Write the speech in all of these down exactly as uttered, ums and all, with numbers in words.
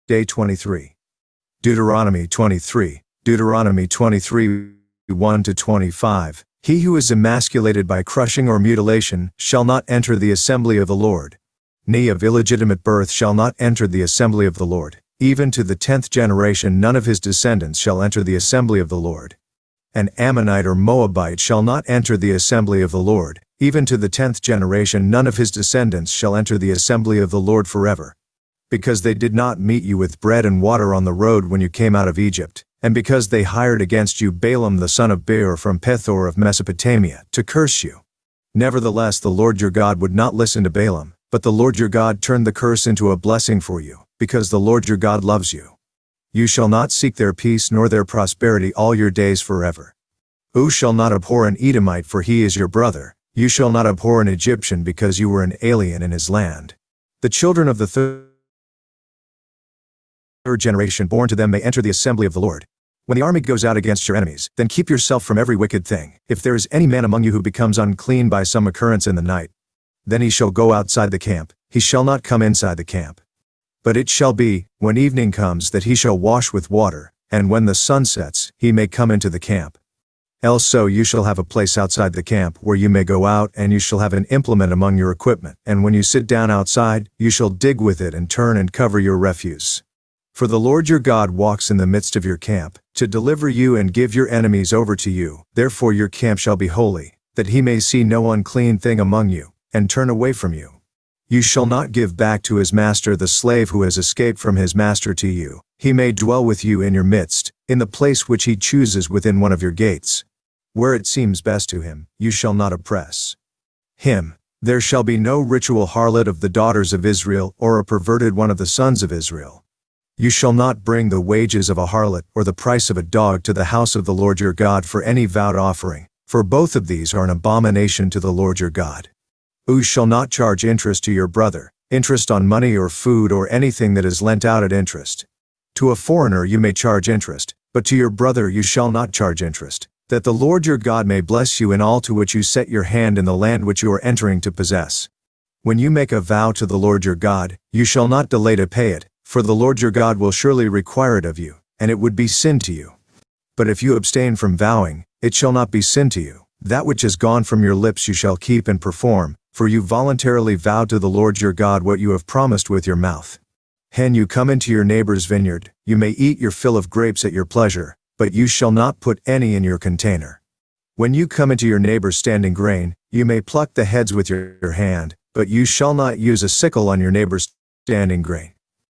Day twenty-three. Deuteronomy twenty-three, Deuteronomy twenty-three, one to twenty-five. He who is emasculated by crushing or mutilation shall not enter the assembly of the Lord. He of illegitimate birth shall not enter the assembly of the Lord. Even to the tenth generation none of his descendants shall enter the assembly of the Lord. An Ammonite or Moabite shall not enter the assembly of the Lord. Even to the tenth generation none of his descendants shall enter the assembly of the Lord forever. Because they did not meet you with bread and water on the road when you came out of Egypt, and because they hired against you Balaam the son of Beor from Pethor of Mesopotamia to curse you. Nevertheless the Lord your God would not listen to Balaam, but the Lord your God turned the curse into a blessing for you, because the Lord your God loves you. You shall not seek their peace nor their prosperity all your days forever. You shall not abhor an Edomite, for he is your brother. You shall not abhor an Egyptian, because you were an alien in his land. The children of the third third generation born to them may enter the assembly of the Lord. When the army goes out against your enemies, then keep yourself from every wicked thing. If there is any man among you who becomes unclean by some occurrence in the night, then he shall go outside the camp, he shall not come inside the camp. But it shall be, when evening comes, that he shall wash with water, and when the sun sets, he may come into the camp. Else so you shall have a place outside the camp where you may go out, and you shall have an implement among your equipment, and when you sit down outside, you shall dig with it and turn and cover your refuse. For the Lord your God walks in the midst of your camp, to deliver you and give your enemies over to you. Therefore your camp shall be holy, that he may see no unclean thing among you, and turn away from you. You shall not give back to his master the slave who has escaped from his master to you. He may dwell with you in your midst, in the place which he chooses within one of your gates. Where it seems best to him, you shall not oppress him. There shall be no ritual harlot of the daughters of Israel, or a perverted one of the sons of Israel. You shall not bring the wages of a harlot or the price of a dog to the house of the Lord your God for any vowed offering, for both of these are an abomination to the Lord your God. You shall not charge interest to your brother, interest on money or food or anything that is lent out at interest. To a foreigner you may charge interest, but to your brother you shall not charge interest, that the Lord your God may bless you in all to which you set your hand in the land which you are entering to possess. When you make a vow to the Lord your God, you shall not delay to pay it, for the Lord your God will surely require it of you, and it would be sin to you. But if you abstain from vowing, it shall not be sin to you. That which has gone from your lips you shall keep and perform, for you voluntarily vowed to the Lord your God what you have promised with your mouth. When you come into your neighbor's vineyard, you may eat your fill of grapes at your pleasure, but you shall not put any in your container. When you come into your neighbor's standing grain, you may pluck the heads with your, your hand, but you shall not use a sickle on your neighbor's standing grain.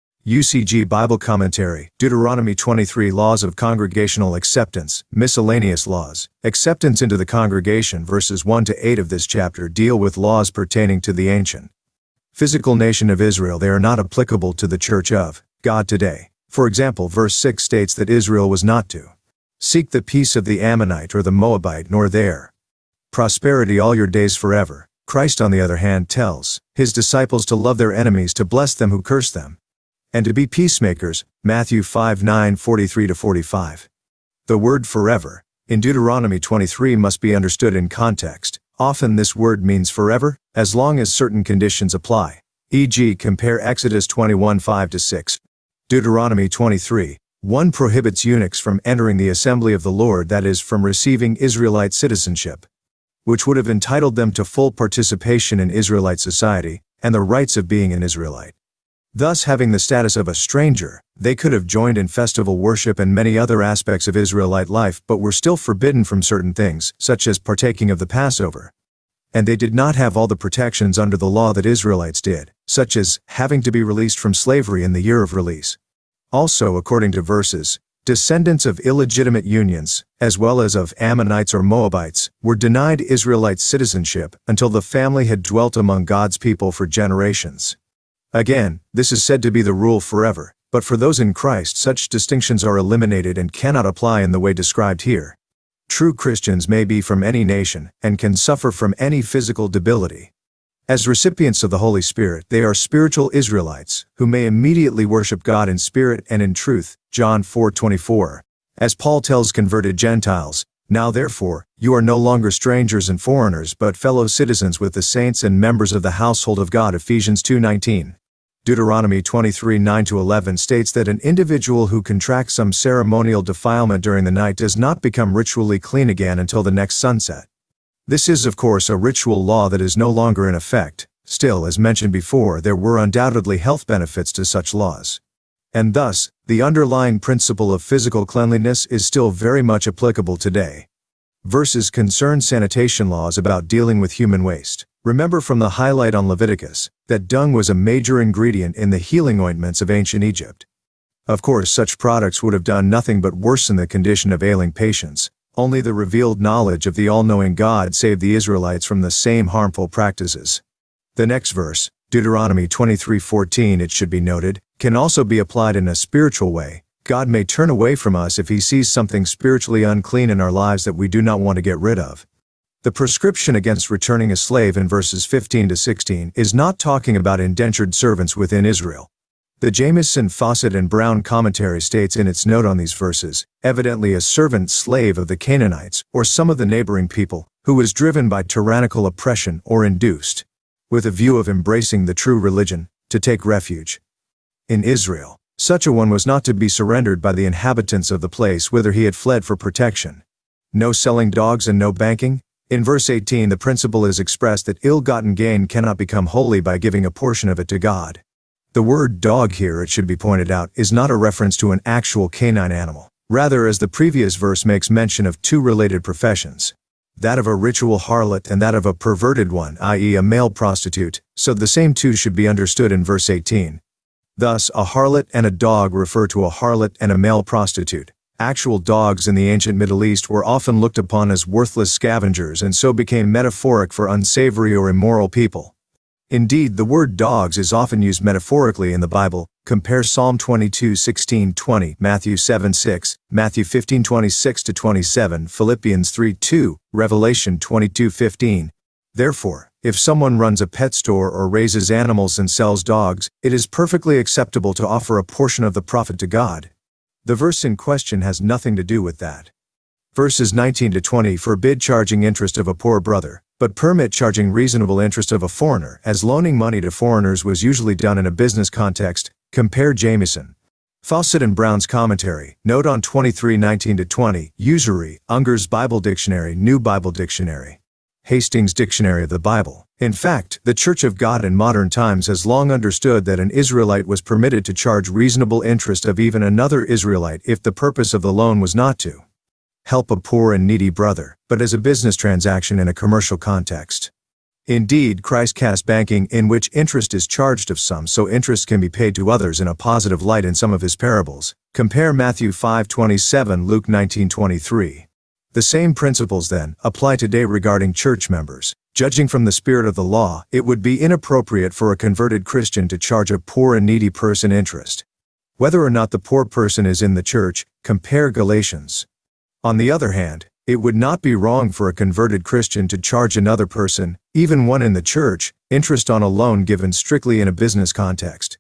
U C G Bible Commentary, Deuteronomy twenty-three Laws of Congregational Acceptance, Miscellaneous Laws. Acceptance into the congregation. Verses one to eight of this chapter deal with laws pertaining to the ancient physical nation of Israel. They are not applicable to the Church of God today. For example, verse six states that Israel was not to seek the peace of the Ammonite or the Moabite, nor their prosperity all your days forever. Christ, on the other hand, tells his disciples to love their enemies, to bless them who curse them, and to be peacemakers, Matthew five nine forty-three to forty-five. The word forever in Deuteronomy twenty-three must be understood in context. Often this word means forever, as long as certain conditions apply. for example, compare Exodus twenty-one five to six. Deuteronomy twenty-three one prohibits eunuchs from entering the assembly of the Lord, that is, from receiving Israelite citizenship, which would have entitled them to full participation in Israelite society, and the rights of being an Israelite. Thus, having the status of a stranger, they could have joined in festival worship and many other aspects of Israelite life, but were still forbidden from certain things, such as partaking of the Passover. And they did not have all the protections under the law that Israelites did, such as having to be released from slavery in the year of release. Also, according to verses, descendants of illegitimate unions, as well as of Ammonites or Moabites, were denied Israelite citizenship until the family had dwelt among God's people for generations. Again, this is said to be the rule forever, but for those in Christ such distinctions are eliminated and cannot apply in the way described here. True Christians may be from any nation, and can suffer from any physical debility. As recipients of the Holy Spirit, they are spiritual Israelites, who may immediately worship God in spirit and in truth, John four twenty-four. As Paul tells converted Gentiles, "Now therefore, you are no longer strangers and foreigners, but fellow citizens with the saints and members of the household of God," Ephesians two nineteen. Deuteronomy twenty-three nine to eleven states that an individual who contracts some ceremonial defilement during the night does not become ritually clean again until the next sunset. This is, of course, a ritual law that is no longer in effect. Still, as mentioned before, there were undoubtedly health benefits to such laws. And thus, the underlying principle of physical cleanliness is still very much applicable today. Verses concern sanitation laws about dealing with human waste. Remember from the highlight on Leviticus that dung was a major ingredient in the healing ointments of ancient Egypt. Of course, such products would have done nothing but worsen the condition of ailing patients. Only the revealed knowledge of the all-knowing God saved the Israelites from the same harmful practices. The next verse, Deuteronomy twenty-three fourteen, it should be noted, can also be applied in a spiritual way. God may turn away from us if He sees something spiritually unclean in our lives that we do not want to get rid of. The prescription against returning a slave in verses fifteen to sixteen is not talking about indentured servants within Israel. The Jamieson, Fawcett, and Brown commentary states in its note on these verses, evidently a servant slave of the Canaanites or some of the neighboring people, who was driven by tyrannical oppression or induced, with a view of embracing the true religion, to take refuge in Israel. Such a one was not to be surrendered by the inhabitants of the place whither he had fled for protection. No selling dogs and no banking. In verse eighteen, the principle is expressed that ill-gotten gain cannot become holy by giving a portion of it to God. The word dog here, it should be pointed out, is not a reference to an actual canine animal. Rather, as the previous verse makes mention of two related professions, that of a ritual harlot and that of a perverted one, that is a male prostitute, so the same two should be understood in verse eighteen. Thus, a harlot and a dog refer to a harlot and a male prostitute. Actual dogs in the ancient Middle East were often looked upon as worthless scavengers and so became metaphoric for unsavory or immoral people. Indeed, the word dogs is often used metaphorically in the Bible. Compare Psalm twenty-two sixteen to twenty, Matthew seven six, Matthew fifteen twenty-six to twenty-seven, Philippians three two, Revelation twenty-two fifteen. Therefore, if someone runs a pet store or raises animals and sells dogs, it is perfectly acceptable to offer a portion of the profit to God. The verse in question has nothing to do with that. Verses nineteen to twenty forbid charging interest of a poor brother, but permit charging reasonable interest of a foreigner, as loaning money to foreigners was usually done in a business context. Compare Jamieson, Fawcett, and Brown's commentary. Note on twenty-three nineteen to twenty, usury, Unger's Bible Dictionary, New Bible Dictionary, Hastings Dictionary of the Bible. In fact, the Church of God in modern times has long understood that an Israelite was permitted to charge reasonable interest of even another Israelite if the purpose of the loan was not to help a poor and needy brother, but as a business transaction in a commercial context. Indeed, Christ cast banking, in which interest is charged of some so interest can be paid to others, in a positive light in some of his parables. Compare Matthew five twenty-seven, Luke nineteen twenty-three. The same principles, then, apply today regarding church members. Judging from the spirit of the law, it would be inappropriate for a converted Christian to charge a poor and needy person interest, whether or not the poor person is in the church. Compare Galatians. On the other hand, it would not be wrong for a converted Christian to charge another person, even one in the church, interest on a loan given strictly in a business context.